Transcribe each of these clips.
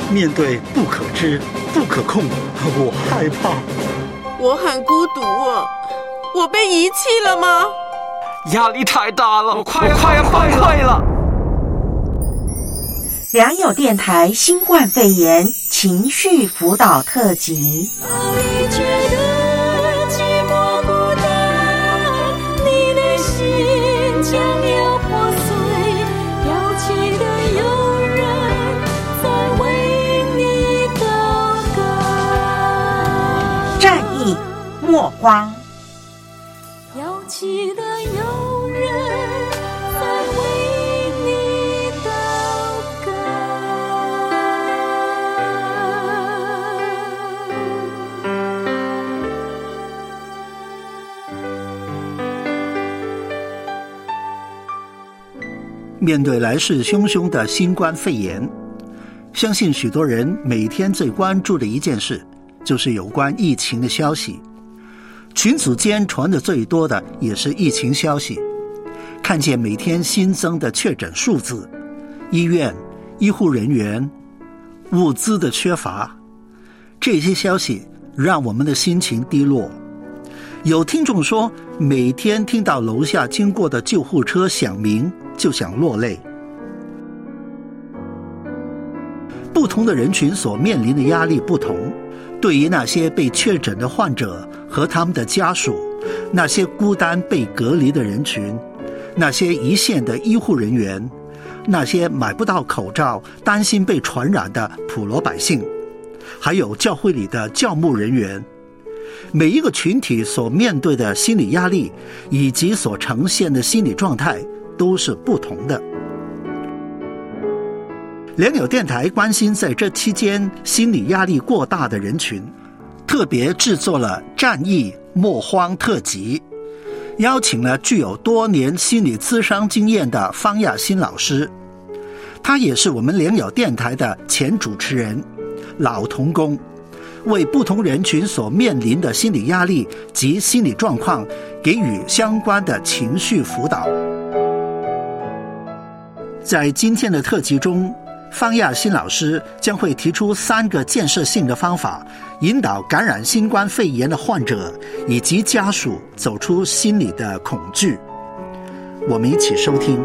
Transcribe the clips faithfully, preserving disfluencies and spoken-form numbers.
面对不可知、不可控，我害怕。 我很孤独哦，我被遗弃了吗？ 压力太大了，我快要快要崩溃了。 良友电台新冠肺炎情绪辅导特辑。战役莫慌， 摇旗的友人在为你祷告。 面对来势汹汹的新冠肺炎，相信许多人每天最关注的一件事就是有关疫情的消息。群组间传的最多的也是疫情消息，看见每天新增的确诊数字，医院、医护人员、物资的缺乏，这些消息让我们的心情低落。有听众说，每天听到楼下经过的救护车响鸣就想落泪。不同的人群所面临的压力不同，对于那些被确诊的患者和他们的家属，那些孤单被隔离的人群，那些一线的医护人员，那些买不到口罩担心被传染的普罗百姓，还有教会里的教牧人员，每一个群体所面对的心理压力以及所呈现的心理状态都是不同的。良友电台关心在这期间心理压力过大的人群，特别制作了战役莫慌特辑，邀请了具有多年心理咨商经验的方亚新老师，他也是我们良友电台的前主持人，老同工，为不同人群所面临的心理压力及心理状况给予相关的情绪辅导。在今天的特辑中，方亚新老师将会提出三个建设性的方法，引导感染新冠肺炎的患者以及家属走出心理的恐惧。我们一起收听。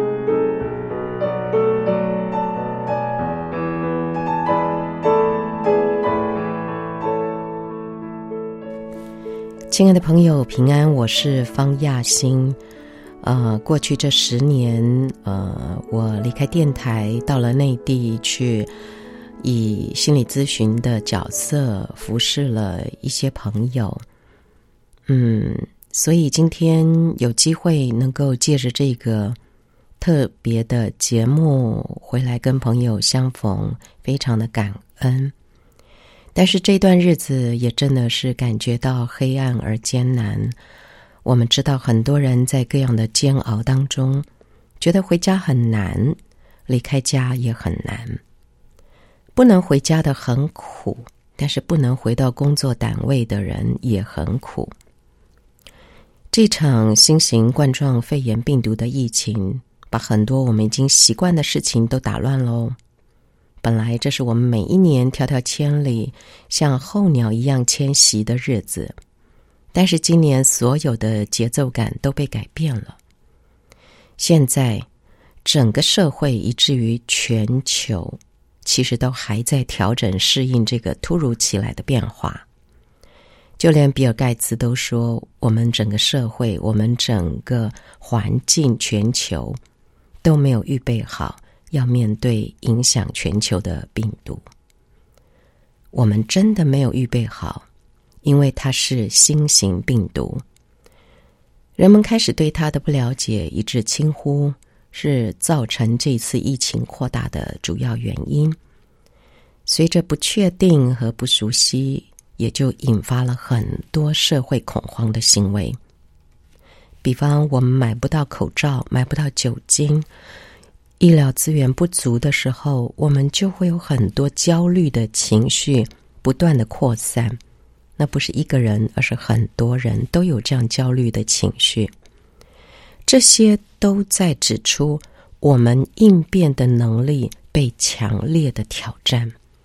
亲爱的朋友，平安，我是方亚新。呃，过去这十年，呃，我离开电台，到了内地去，以心理咨询的角色服侍了一些朋友。嗯，所以今天有机会能够借着这个特别的节目回来跟朋友相逢，非常的感恩。但是这段日子也真的是感觉到黑暗而艰难。我们知道很多人在各样的煎熬当中，觉得回家很难，离开家也很难。不能回家的很苦，但是不能回到工作单位的人也很苦。这场新型冠状肺炎病毒的疫情，把很多我们已经习惯的事情都打乱喽。本来这是我们每一年迢迢千里，像候鸟一样迁徙的日子，但是今年所有的节奏感都被改变了。现在整个社会以至于全球，其实都还在调整适应这个突如其来的变化。就连比尔盖茨都说，我们整个社会，我们整个环境，全球都没有预备好要面对影响全球的病毒。我们真的没有预备好，因为它是新型病毒。人们开始对它的不了解，以致轻忽，是造成这次疫情扩大的主要原因。随着不确定和不熟悉，也就引发了很多社会恐慌的行为。比方我们买不到口罩，买不到酒精，医疗资源不足的时候，我们就会有很多焦虑的情绪不断的扩散。那不是一个人，而是很多人都有这样焦虑的情绪。这些都在指出我们应变的能力被强烈的挑战。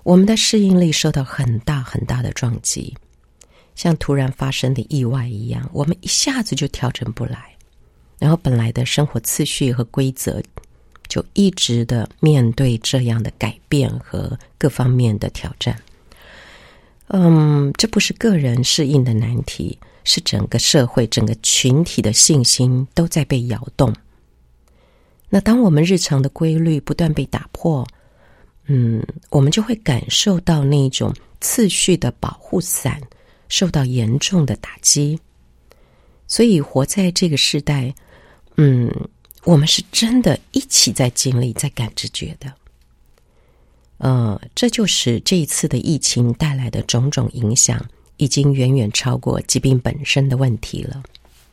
我们的适应力受到很大很大的撞击，像突然发生的意外一样，我们一下子就调整不来，然后本来的生活次序和规则就一直的面对这样的改变和各方面的挑战。嗯，这不是个人适应的难题，是整个社会、整个群体的信心都在被摇动。那当我们日常的规律不断被打破，嗯，我们就会感受到那种次序的保护伞受到严重的打击。所以活在这个时代，嗯，我们是真的一起在经历、在感知觉的。呃，这就是这一次的疫情带来的种种影响，已经远远超过疾病本身的问题了。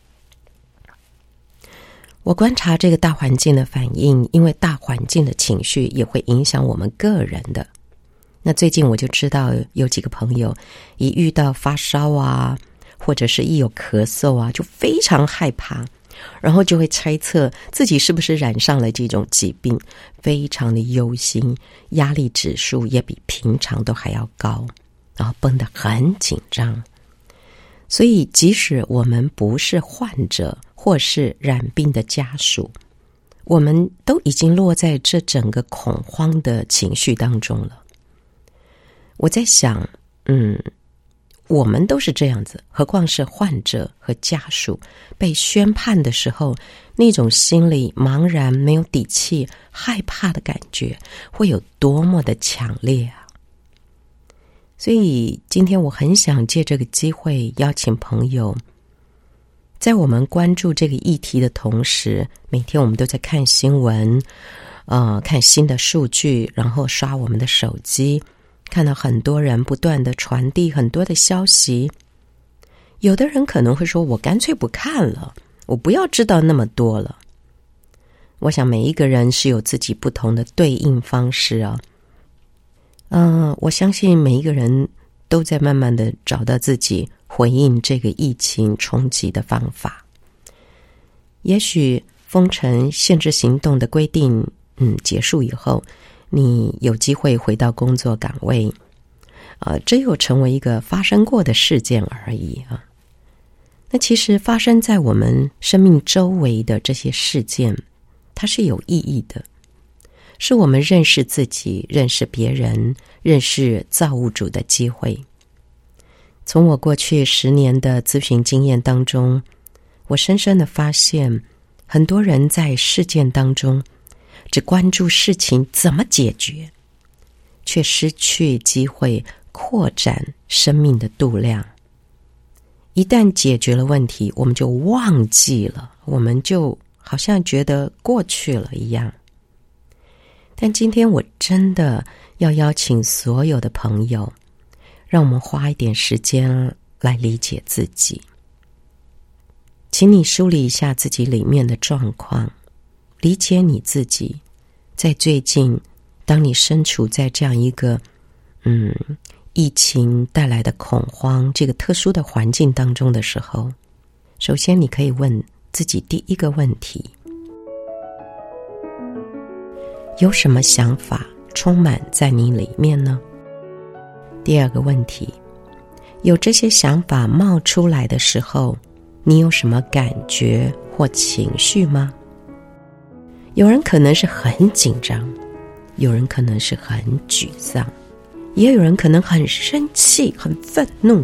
我观察这个大环境的反应，因为大环境的情绪也会影响我们个人的。那最近我就知道有几个朋友一遇到发烧啊，或者是一有咳嗽啊，就非常害怕，然后就会猜测自己是不是染上了这种疾病，非常的忧心，压力指数也比平常都还要高，然后绷得很紧张。所以即使我们不是患者或是染病的家属，我们都已经落在这整个恐慌的情绪当中了。我在想，嗯，我们都是这样子，何况是患者和家属被宣判的时候，那种心里茫然、没有底气、害怕的感觉会有多么的强烈啊！所以今天我很想借这个机会邀请朋友，在我们关注这个议题的同时，每天我们都在看新闻，呃，看新的数据，然后刷我们的手机，看到很多人不断的传递很多的消息。有的人可能会说，我干脆不看了，我不要知道那么多了。我想每一个人是有自己不同的对应方式啊。嗯、呃，我相信每一个人都在慢慢的找到自己回应这个疫情冲击的方法。也许封城限制行动的规定嗯结束以后，你有机会回到工作岗位，呃，这又成为一个发生过的事件而已啊。那其实发生在我们生命周围的这些事件，它是有意义的，是我们认识自己、认识别人、认识造物主的机会。从我过去十年的咨询经验当中，我深深的发现，很多人在事件当中只关注事情怎么解决，却失去机会扩展生命的度量。一旦解决了问题，我们就忘记了，我们就好像觉得过去了一样。但今天我真的要邀请所有的朋友，让我们花一点时间来理解自己。请你梳理一下自己里面的状况，理解你自己。在最近，当你身处在这样一个嗯疫情带来的恐慌这个特殊的环境当中的时候，首先你可以问自己第一个问题：有什么想法充满在你里面呢？第二个问题，有这些想法冒出来的时候，你有什么感觉或情绪吗？有人可能是很紧张，有人可能是很沮丧，也有人可能很生气、很愤怒。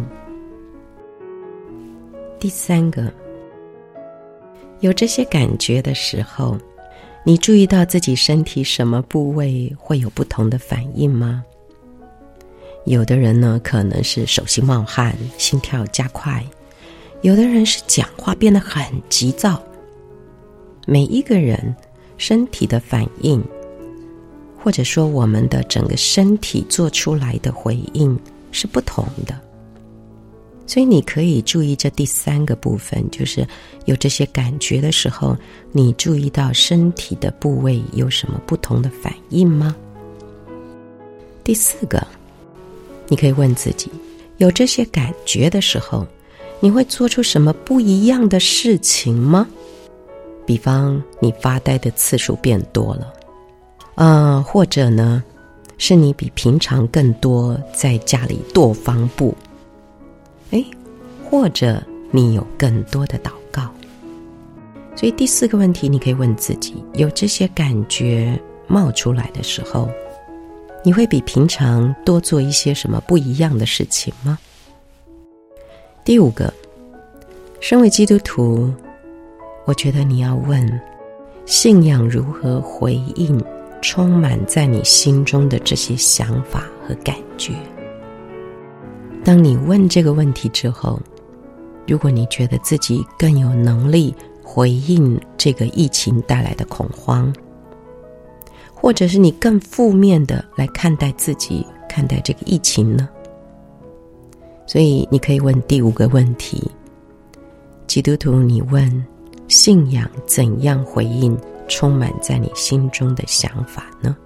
第三个，有这些感觉的时候，你注意到自己身体什么部位会有不同的反应吗？有的人呢，可能是手心冒汗、心跳加快；有的人是讲话变得很急躁。每一个人身体的反应，或者说我们的整个身体做出来的回应是不同的。所以你可以注意这第三个部分，就是有这些感觉的时候，你注意到身体的部位有什么不同的反应吗？第四个，你可以问自己，有这些感觉的时候，你会做出什么不一样的事情吗？比方你发呆的次数变多了，呃，或者呢， 是你比平常更多在家里跺方步，诶，或者你有更多的祷告。所以第四个问题，你可以问自己，有这些感觉冒出来的时候，你会比平常多做一些什么不一样的事情吗？第五个，身为基督徒，我觉得你要问，信仰如何回应充满在你心中的这些想法和感觉。当你问这个问题之后，如果你觉得自己更有能力回应这个疫情带来的恐慌，或者是你更负面的来看待自己，看待这个疫情呢？所以你可以问第五个问题，基督徒，你问信仰怎样回应充满在你心中的想法呢？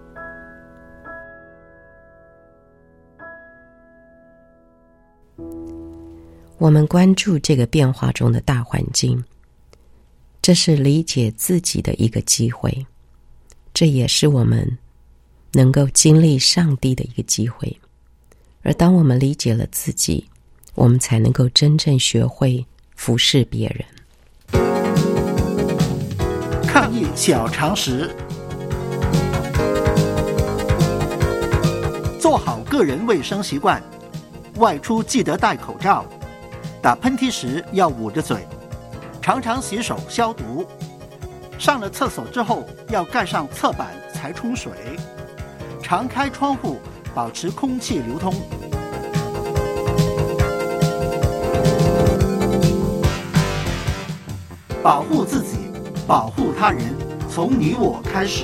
我们关注这个变化中的大环境，这是理解自己的一个机会，这也是我们能够经历上帝的一个机会。而当我们理解了自己，我们才能够真正学会服侍别人。 抗疫小常识：做好个人卫生习惯，外出记得戴口罩，打喷嚏时要捂着嘴，常常洗手消毒，上了厕所之后要盖上侧板才冲水，常开窗户，保持空气流通。保护自己，保护他人，从你我开始。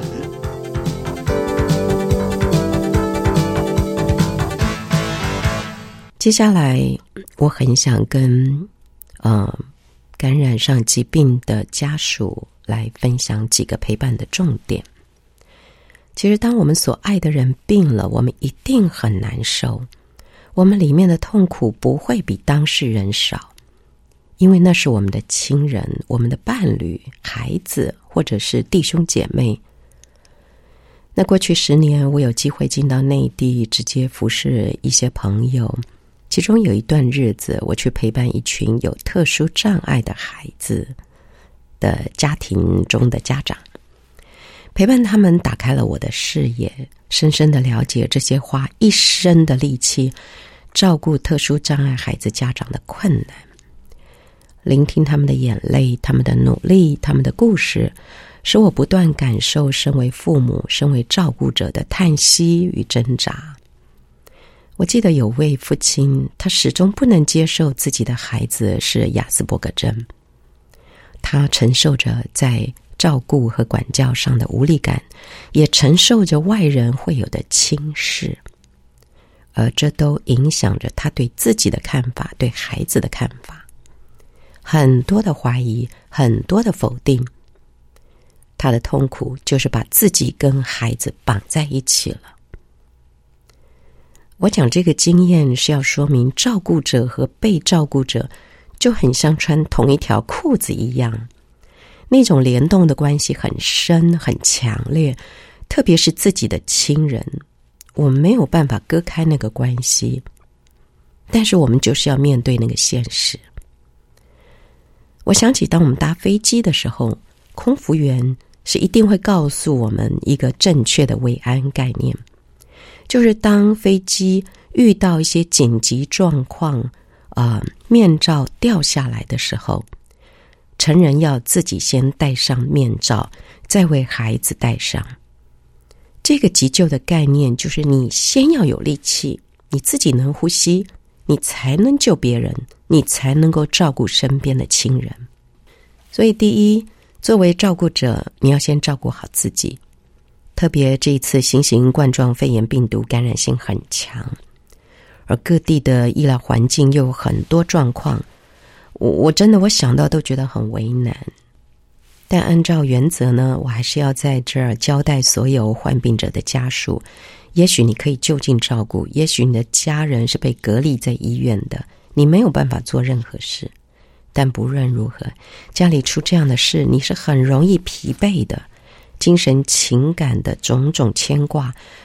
接下来我很想跟呃感染上疾病的家属来分享几个陪伴的重点。其实当我们所爱的人病了，我们一定很难受，我们里面的痛苦不会比当事人少，因为那是我们的亲人，我们的伴侣、孩子，或者是弟兄姐妹。那过去十年，我有机会进到内地，直接服侍一些朋友。其中有一段日子，我去陪伴一群有特殊障碍的孩子的家庭中的家长，陪伴他们打开了我的视野，深深的了解这些花一生的力气照顾特殊障碍孩子家长的困难，聆听他们的眼泪，他们的努力，他们的故事，使我不断感受身为父母、身为照顾者的叹息与挣扎。我记得有位父亲，他始终不能接受自己的孩子是亚斯伯格症，他承受着在照顾和管教上的无力感，也承受着外人会有的轻视，而这都影响着他对自己的看法，对孩子的看法，很多的怀疑，很多的否定。他的痛苦就是把自己跟孩子绑在一起了。我讲这个经验是要说明，照顾者和被照顾者就很像穿同一条裤子一样，那种联动的关系很深很强烈，特别是自己的亲人，我们没有办法割开那个关系，但是我们就是要面对那个现实。我想起当我们搭飞机的时候，空服员是一定会告诉我们一个正确的维安概念，就是当飞机遇到一些紧急状况，呃，面罩掉下来的时候，成人要自己先戴上面罩，再为孩子戴上。这个急救的概念就是你先要有力气，你自己能呼吸，你才能救别人，你才能够照顾身边的亲人。所以第一，作为照顾者，你要先照顾好自己。特别这一次新型冠状肺炎病毒感染性很强，而各地的医疗环境又有很多状况，我我真的我想到都觉得很为难。但按照原则呢，我还是要在这儿交代所有患病者的家属，也许你可以就近照顾，也许你的家人是被隔离在医院的，你没有办法做任何事，但不论如何，家里出这样的事，你是很容易疲惫的，精神情感的种种牵挂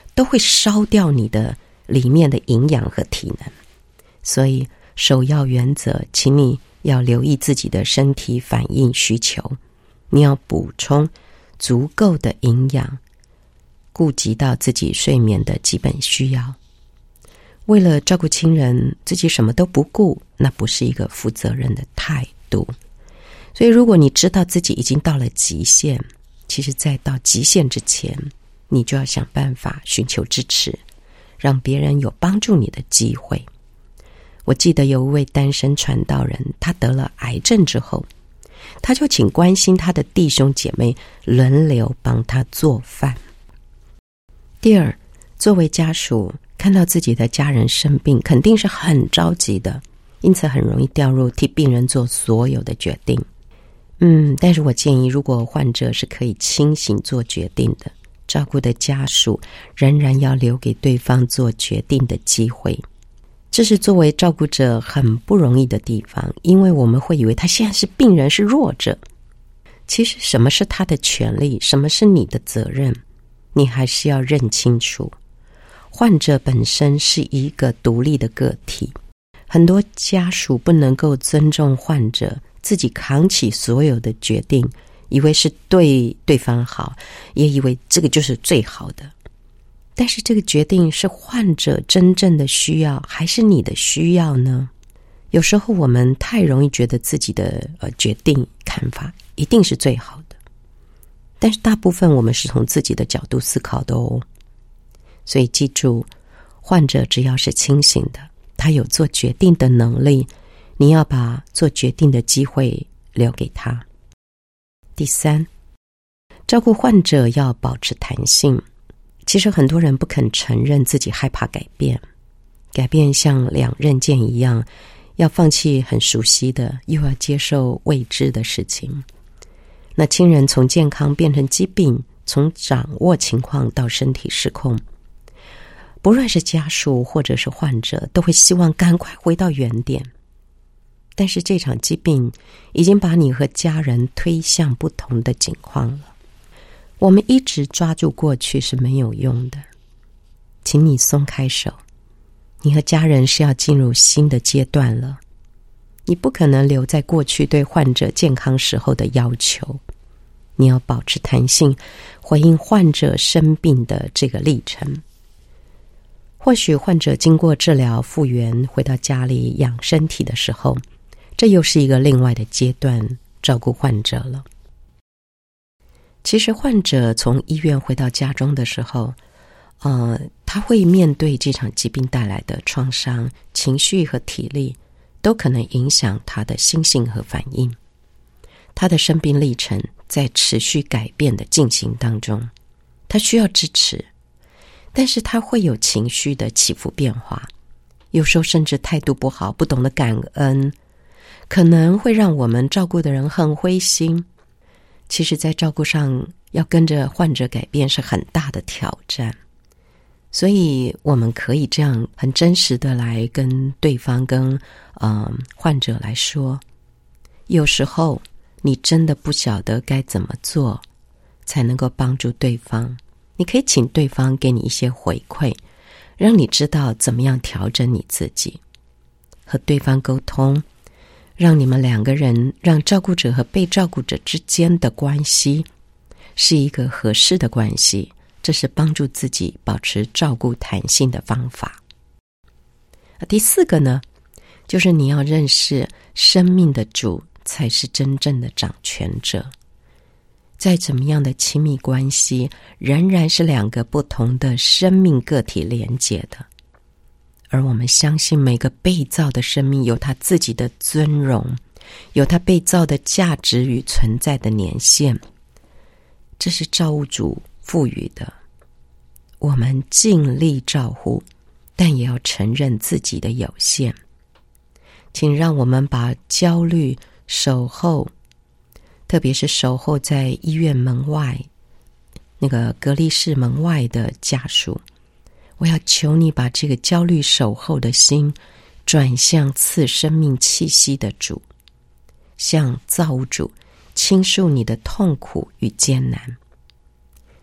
都会烧掉你的里面的营养和体能。所以首要原则，请你要留意自己的身体反应需求，你要补充足够的营养，顾及到自己睡眠的基本需要。为了照顾亲人，自己什么都不顾，那不是一个负责任的态度。所以如果你知道自己已经到了极限，其实在到极限之前，你就要想办法寻求支持，让别人有帮助你的机会。我记得有一位单身传道人，他得了癌症之后，他就请关心他的弟兄姐妹轮流帮他做饭。第二，作为家属，看到自己的家人生病，肯定是很着急的，因此很容易掉入替病人做所有的决定。嗯，但是我建议，如果患者是可以清醒做决定的，照顾的家属仍然要留给对方做决定的机会。这是作为照顾者很不容易的地方，因为我们会以为他现在是病人，是弱者。其实什么是他的权利，什么是你的责任，你还是要认清楚。患者本身是一个独立的个体，很多家属不能够尊重患者自己扛起所有的决定，以为是对对方好，也以为这个就是最好的。但是这个决定是患者真正的需要，还是你的需要呢？有时候我们太容易觉得自己的呃决定看法一定是最好的，但是大部分我们是从自己的角度思考的哦。所以记住，患者只要是清醒的，他有做决定的能力，你要把做决定的机会留给他。第三，照顾患者要保持弹性。其实很多人不肯承认自己害怕改变，改变像两刃剑一样，要放弃很熟悉的，又要接受未知的事情。那亲人从健康变成疾病，从掌握情况到身体失控，不论是家属或者是患者，都会希望赶快回到原点。但是这场疾病已经把你和家人推向不同的境况了。我们一直抓住过去是没有用的，请你松开手，你和家人是要进入新的阶段了。你不可能留在过去对患者健康时候的要求，你要保持弹性，回应患者生病的这个历程。或许患者经过治疗复原，回到家里养身体的时候，这又是一个另外的阶段，照顾患者了。其实患者从医院回到家中的时候，呃，他会面对这场疾病带来的创伤，情绪和体力都可能影响他的心性和反应。他的生病历程在持续改变的进行当中，他需要支持，但是他会有情绪的起伏变化，有时候甚至态度不好，不懂得感恩，可能会让我们照顾的人很灰心。其实在照顾上要跟着患者改变是很大的挑战，所以我们可以这样很真实的来跟对方跟呃患者来说，有时候你真的不晓得该怎么做才能够帮助对方，你可以请对方给你一些回馈，让你知道怎么样调整你自己，和对方沟通，让你们两个人，让照顾者和被照顾者之间的关系是一个合适的关系，这是帮助自己保持照顾弹性的方法。第四个呢，就是你要认识生命的主才是真正的掌权者。再怎么样的亲密关系，仍然是两个不同的生命个体连结的。而我们相信每个被造的生命有他自己的尊荣，有他被造的价值与存在的年限，这是造物主赋予的。我们尽力照顾，但也要承认自己的有限。请让我们把焦虑、守候，特别是守候在医院门外那个隔离室门外的家属，我要求你把这个焦虑守候的心转向赐生命气息的主，向造物主倾诉你的痛苦与艰难。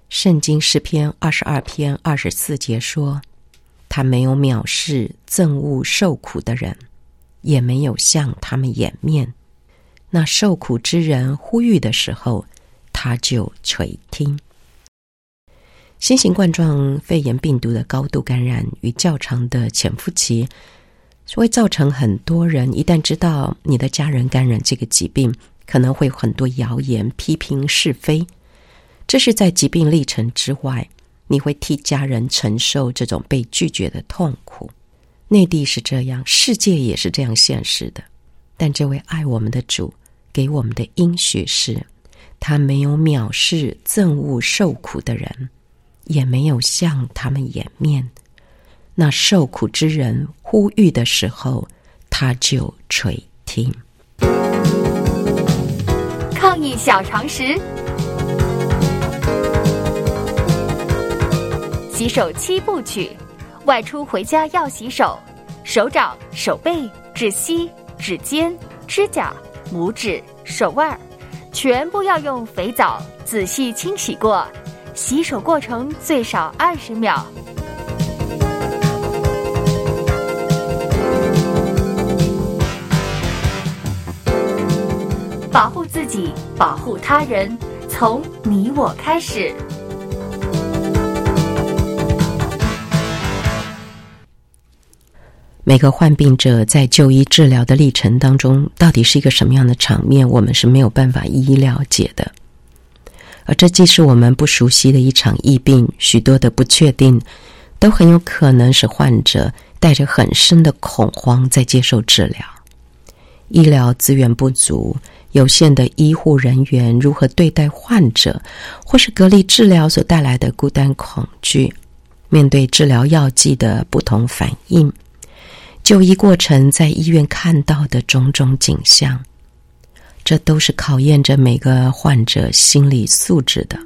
圣经诗篇二十二篇二十四节说，他没有藐视憎恶受苦的人，也没有向他们掩面。那受苦之人呼吁的时候，他就垂听。新型冠状肺炎病毒的高度感染与较长的潜伏期，会造成很多人一旦知道你的家人感染这个疾病，可能会有很多谣言批评是非。这是在疾病历程之外，你会替家人承受这种被拒绝的痛苦。内地是这样，世界也是这样现实的。但这位爱我们的主给我们的应许是，他没有藐视憎恶受苦的人，也没有向他们掩面。那受苦之人呼吁的时候，他就垂听。 抗疫小常识：洗手七部曲，外出回家要洗手，手掌、手背、指膝、指尖、指甲、拇指、手腕，全部要用肥皂仔细清洗过，洗手过程最少二十秒。保护自己，保护他人，从你我开始。 每个患病者在就医治疗的历程当中，到底是一个什么样的场面，我们是没有办法一一了解的。而这既是我们不熟悉的一场疫病，许多的不确定都很有可能使患者带着很深的恐慌在接受治疗。医疗资源不足，有限的医护人员如何对待患者，或是隔离治疗所带来的孤单恐惧，面对治疗药剂的不同反应，就医过程在医院看到的种种景象，这都是考验着每个患者心理素质的。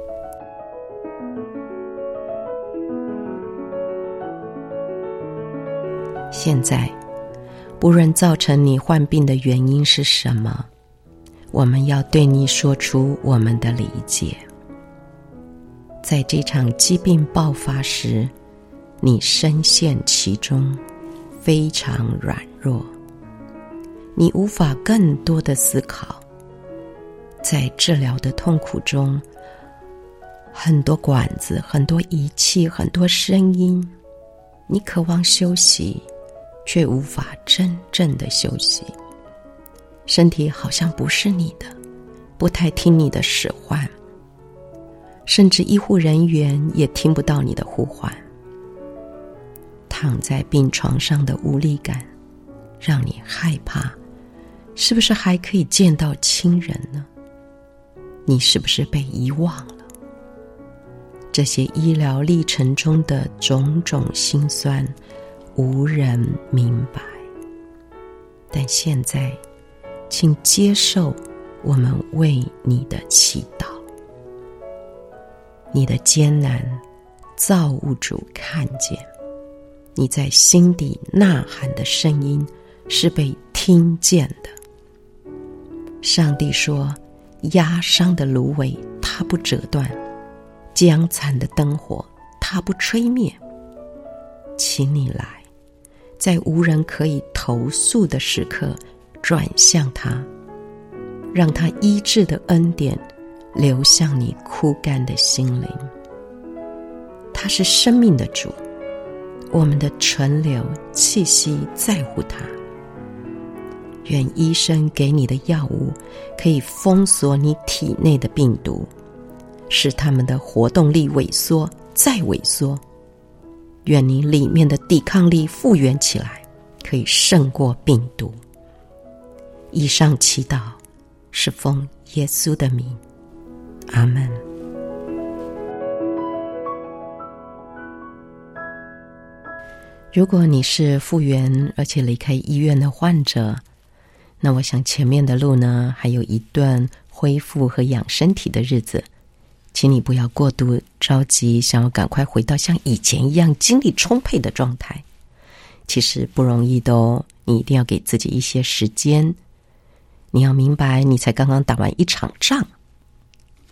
现在，不论造成你患病的原因是什么，我们要对你说出我们的理解。在这场疾病爆发时，你深陷其中，非常软弱，你无法更多的思考。在治疗的痛苦中，很多管子，很多仪器，很多声音，你渴望休息，却无法真正的休息。身体好像不是你的，不太听你的使唤，甚至医护人员也听不到你的呼唤。躺在病床上的无力感让你害怕，是不是还可以见到亲人呢？你是不是被遗忘了？这些医疗历程中的种种辛酸，无人明白。但现在，请接受我们为你的祈祷。你的艰难，造物主看见。你在心底呐喊的声音是被听见的。上帝说，压伤的芦苇它不折断，将残的灯火它不吹灭。请你来，在无人可以投诉的时刻转向他，让他医治的恩典流向你枯干的心灵。他是生命的主，我们的存留气息在乎他。愿医生给你的药物可以封锁你体内的病毒，使他们的活动力萎缩再萎缩。愿你里面的抵抗力复原起来，可以胜过病毒。以上祈祷是奉耶稣的名，阿们。如果你是复原而且离开医院的患者，那我想前面的路呢，还有一段恢复和养身体的日子，请你不要过度着急，想要赶快回到像以前一样精力充沛的状态。其实不容易的哦，你一定要给自己一些时间。你要明白，你才刚刚打完一场仗，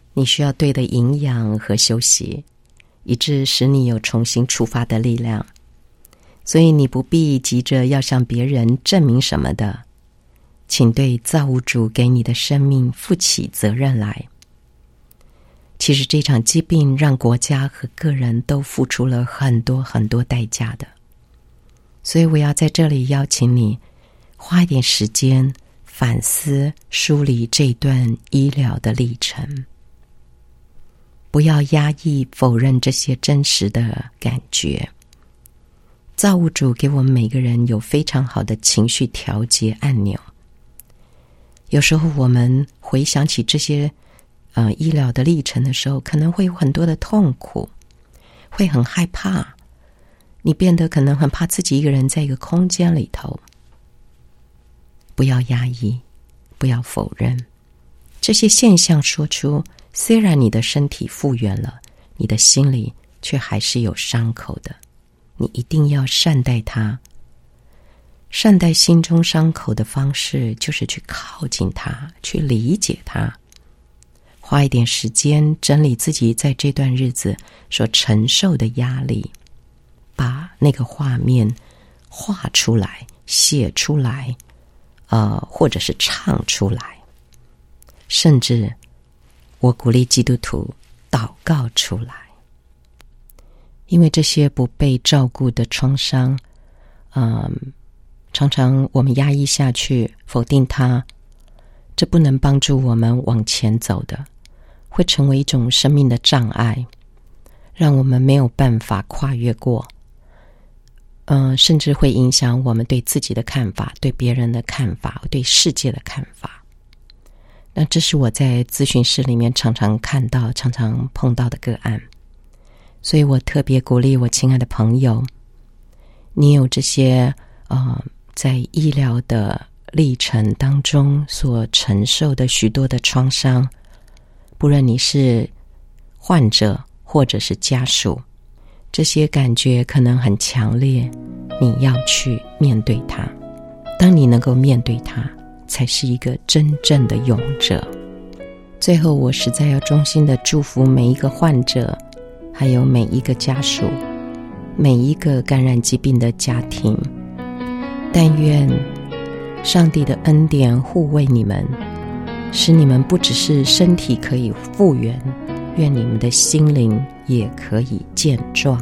你需要对的营养和休息，以致使你有重新出发的力量。所以你不必急着要向别人证明什么的，请对造物主给你的生命负起责任来。其实这场疾病让国家和个人都付出了很多很多代价的，所以我要在这里邀请你花一点时间反思梳理这段医疗的历程，不要压抑否认这些真实的感觉。造物主给我们每个人有非常好的情绪调节按钮，有时候我们回想起这些呃医疗的历程的时候，可能会有很多的痛苦，会很害怕，你变得可能很怕自己一个人在一个空间里头。不要压抑，不要否认这些现象，说出虽然你的身体复原了，你的心里却还是有伤口的，你一定要善待它。善待心中伤口的方式就是去靠近它，去理解它，花一点时间整理自己在这段日子所承受的压力，把那个画面画出来，写出来，呃，或者是唱出来，甚至我鼓励基督徒祷告出来。因为这些不被照顾的创伤，嗯，常常我们压抑下去，否定它，这不能帮助我们往前走的，会成为一种生命的障碍，让我们没有办法跨越过，嗯，甚至会影响我们对自己的看法，对别人的看法，对世界的看法。那这是我在咨询室里面常常看到、常常碰到的个案。所以我特别鼓励我亲爱的朋友，你有这些呃，在医疗的历程当中所承受的许多的创伤，不论你是患者或者是家属，这些感觉可能很强烈，你要去面对它。当你能够面对它，才是一个真正的勇者。最后，我实在要衷心的祝福每一个患者，还有每一个家属，每一个感染疾病的家庭。但愿上帝的恩典护卫你们，使你们不只是身体可以复原，愿你们的心灵也可以健壮。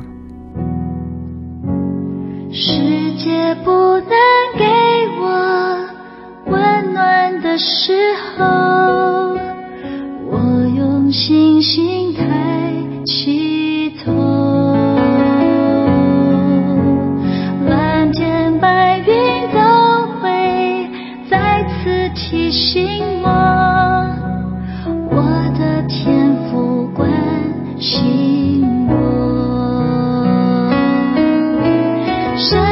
世界不能给我温暖的时候，我用星星抬起头，蓝天白云都会再次提醒我，我的天父关心我。